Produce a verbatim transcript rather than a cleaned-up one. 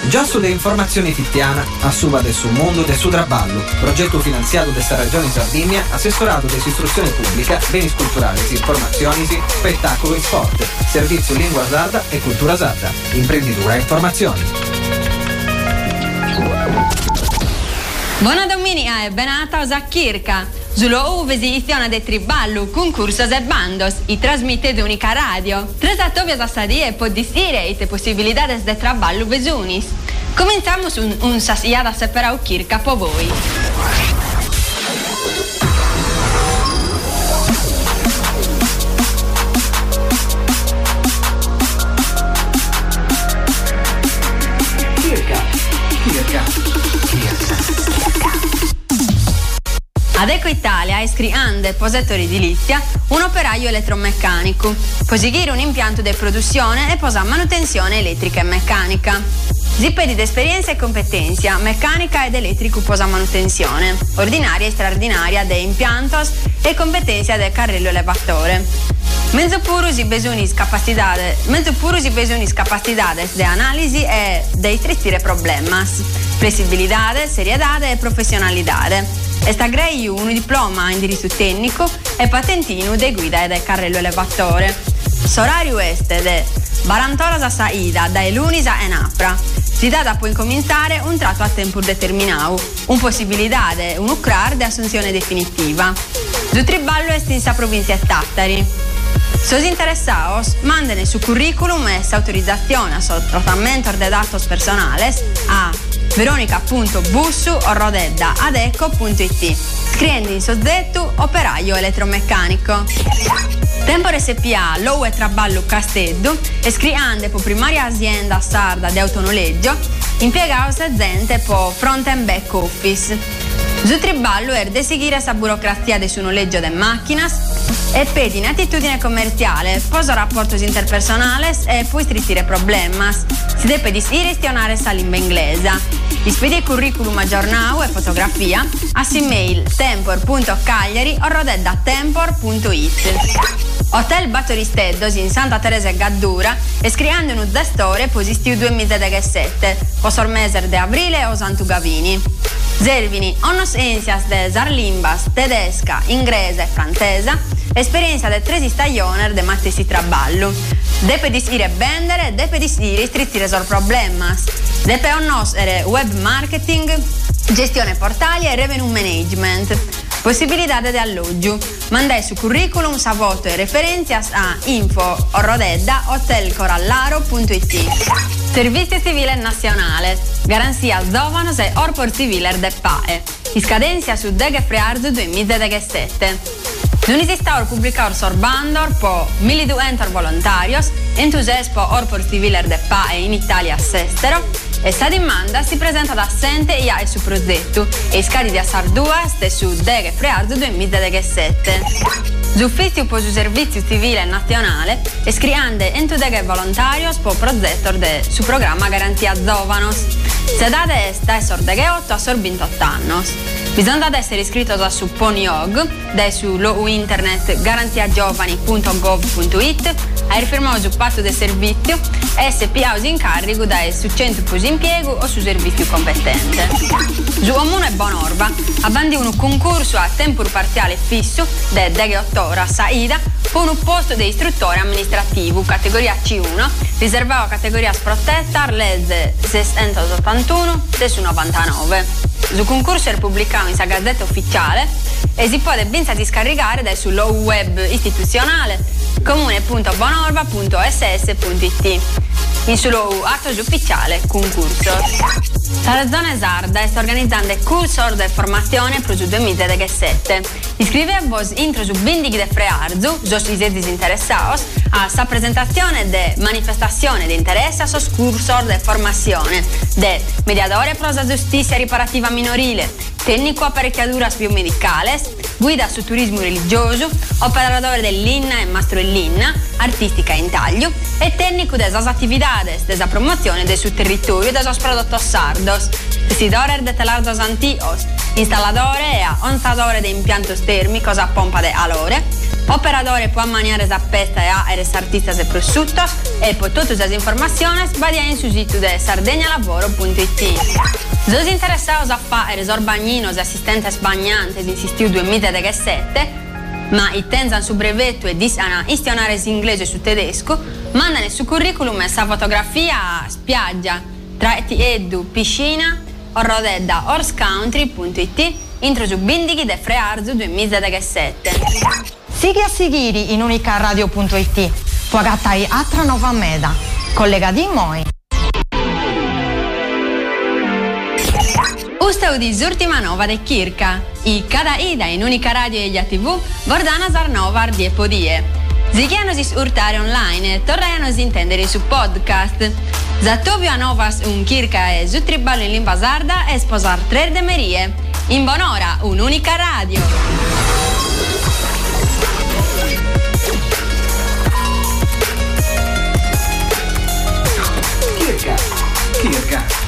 Già sulle informazioni fittiana, a Suba del suo mondo del suo traballo, progetto finanziato da sta regione Sardegna, assessorato dell'istruzione pubblica, beni culturali, informazioni, spettacolo e sport, servizio lingua sarda e cultura sarda, imprenditura e informazioni. Buona domenica e benata a Kirka. Zulo visizione de triballo, concursos e bandos, y trasmite de unica radio. Tres atovias asadie può disire e te possibilidades de traballo besunis. Comenzamos un, un sasiada separau Kirka po voi. Kirka, Kirka, Kirka. Adeco Italia è scriande posettori edilizia un operaio elettromeccanico, posigire un impianto di produzione e posa manutenzione elettrica e meccanica. Zippedi di esperienza e competenza meccanica ed elettrico posa manutenzione, ordinaria e straordinaria de impiantos e competenza del carrello elevatore. Mezzo purus y besunis capacidades, mezzo purus y besunis capacidades de analisi e de istristire problemas, flessibilidade, seriedade e professionalidade. Esta grei un diploma in diritto tecnico e patentino de guida e del carrello elevatore. Sorario este de barantoras a saida da lunis a enapra. Si dà da poi incominciare un tratto a tempo determinato, un possibilidade, un ucrar de assunzione definitiva. Su triballo estinsa provincia e Tattari. Sos interessados, manden su curriculum e autorizzazione a trattamento de datos personales a veronica punto bussu orrodedda adeco punto it, scrivendo in soggetto operaio elettromeccanico. Tempore S P A l'O E Traballo Casteddu e scriande per primaria azienda sarda di autonoleggio, impiegados aziende per front and back office. Su triballo er de seguire sa burocrazia de su noleggio de macchinas e pedi in attitudine commerciale, poso rapportos interpersonales e poi strisire problemas. Si deve gestionare sa lingua inglese. Ispedire curriculum aggiornato e fotografia a email tempor punto cagliari o rodedda tempor punto it. Hotel Battoristeddos in Santa Teresa e Gaddura e scrivendo un zestore posistiu duemiladiciassette, posor meser de aprile o Santu Gavini. Servini onnos ensias de zarlimbas, tedesca, inglese e francese, esperienza de tresi stagione de mattesi traballo. Depe disire bendere, depe disire istrittire sor problemas. Depe onnosere web marketing, gestione portali e revenue management. Possibilità di alloggio. Mandai su curriculum sa voto e referenzias a info orrodedda hotelcorallaro punto it. Servizio civile nazionale. Garanzia Zovanos e Orpor Civiler de Pae. Iscadenza su Deghe Frearzo duemiladiciassette. L'Unisistar pubblicor sorbandor po miliduentor volontarios, entusiaspo Orpor Civiler de Pae in Italia all'estero. E sta domanda si presenta da assente e ha il suo progetto e scadi di assar due ste su Deghe Frearzo duemiladiciassette. L'ufficio per il servizio civile nazionale e scriande ento Deghe volontarios po progetto de su programma Garanzia Zovanos. Se date esta è sor Deghe otto a sor ventotto annos. Bisogna essere iscritto da su Poniog, da su internet garanziagiovani punto gov punto it, a firmato su patto del servizio e S P A in carico da su centro per impiego o su servizio competente. Su Comune Bonorva abbandi un concorso a tempo parziale fisso de Deghe otto ore a Saida con un posto di istruttore amministrativo categoria C uno, riservato a categoria protetta legge seicentottantuno del novantanove. Su concorso è pubblicato in sa gazzetta ufficiale e si può benza di scaricare dal sul web istituzionale comune punto bonorva punto s s punto it. In sullo atto ufficiale concorso. La zona sarda sta organizzando corso di formazione per il duemiladiciassette. Iscrivevos intro su Bindig de Frearzu, sos i disinteressados, a sa presentazione de manifestazione di interesse a sos cursor de formazione de mediadore prosa giustizia riparativa minorile, tecnico apparecchiaduras biomedicales, guida su turismo religioso, operador dell'Inna e mastro dell'Inna, artística in taglio, e técnico de esas atividades, de esa promozione de su territorio de esos productos sardos, decidore de telardos antios, installadore e onstadore de impiantos térmicos a pompa de alore, operadore può maniare esa pesta e a eres artistas e prosciuttos, e per tutte le informazioni vadia in su sito de sardegnalavoro punto it. Los interessados a fare eres bagninos e assistentes bagnantes in sistio duemiladiciassette, ma i tenzan su brevetto e disana istionare inglese su tedesco, mandano su curriculum essa fotografia a spiaggia, traetti edu, piscina, o rodedda horsecountry punto it, intro su bindighi de frearzu duemiladiciassette. Sighi a Sighiri in unicaradio punto it, puagatai atra nova meda, collega di moi. Usta udis ultima nova de Kirka, i cada ida in unica radio e gli A T V, Bordana Zarnova ardie podie. Zighiano si urtare online e torraiano si intendere su podcast. Zattovio a novas un Kirka e su triballo in lingua sarda e sposar tre demerie. In bonora, un'unica radio. Kirka, Kirka.